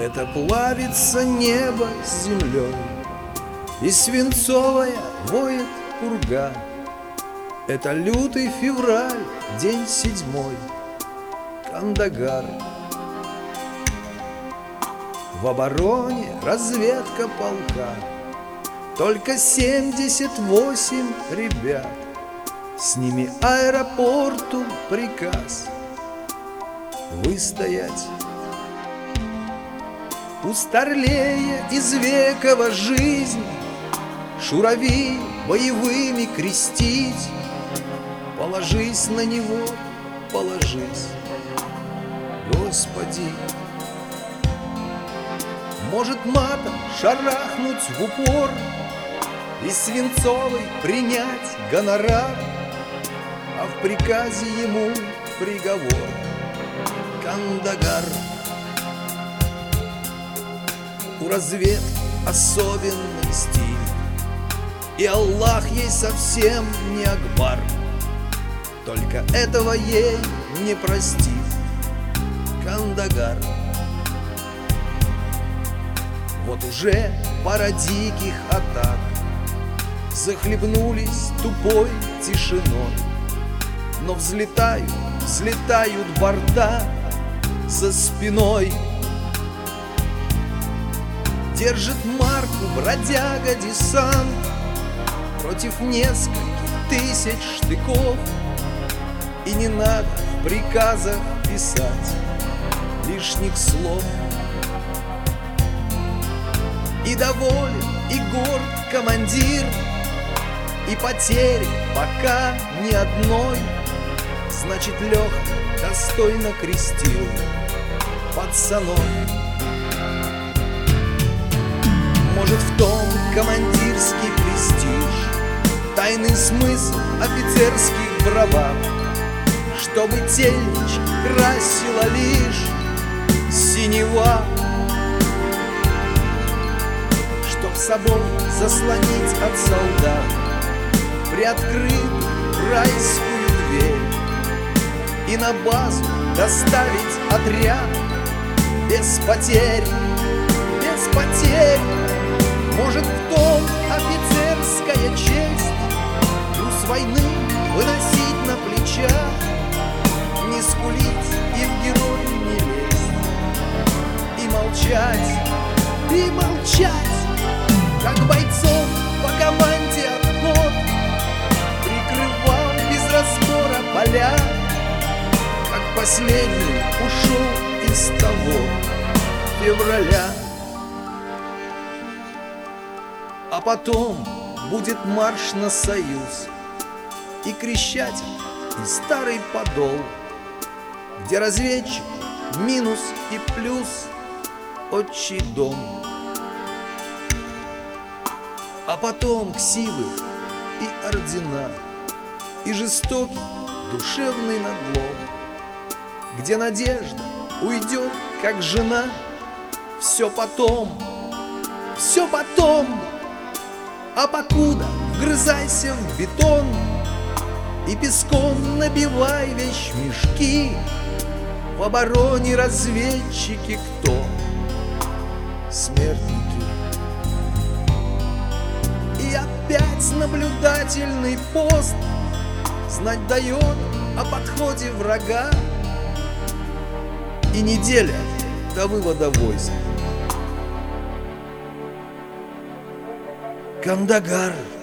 Это плавится небо с землей, и свинцовая воет пурга. Это лютый февраль, день 7, Кандагар. В обороне разведка полка, только 78 ребят. С ними аэропорту приказ выстоять. У Старлея из Векова жизнь шурави боевыми крестить. Положись на него, положись, Господи. Может матом шарахнуть в упор и свинцовый принять гонорар, а в приказе ему приговор — Кандагар. У разведки особенный стиль, и Аллах ей совсем не Акбар, только этого ей не простит Кандагар. Вот уже пара диких атак захлебнулись тупой тишиной, но взлетают борта за спиной. Держит марку бродяга-десант против нескольких тысяч штыков, и не надо в приказах писать лишних слов. И доволен, и горд командир, и потери пока ни одной. Значит, Леха достойно крестил пацанов. Может, в том командирский престиж, тайный смысл офицерских бравад, чтобы тельнич красила лишь синева, чтоб собой заслонить от солдат приоткрытую райскую дверь и на базу доставить отряд без потерь, без потерь. Может, в том офицерская честь груз войны выносить на плечах, не скулить и в герой не лезть, и молчать, как бойцов по команде отход прикрывал без разбора поля, как последний ушел из того февраля. А потом будет марш на Союз и Крещатик, и Старый Подол, где разведчик минус и плюс отчий дом. А потом ксивы и ордена, и жестокий душевный надлом, где надежда уйдет, как жена. Все потом, все потом. А покуда вгрызайся в бетон и песком набивай вещмешки. В обороне разведчики кто? Смертники. И опять наблюдательный пост знать дает о подходе врага, и неделя до вывода войск. Кандагар.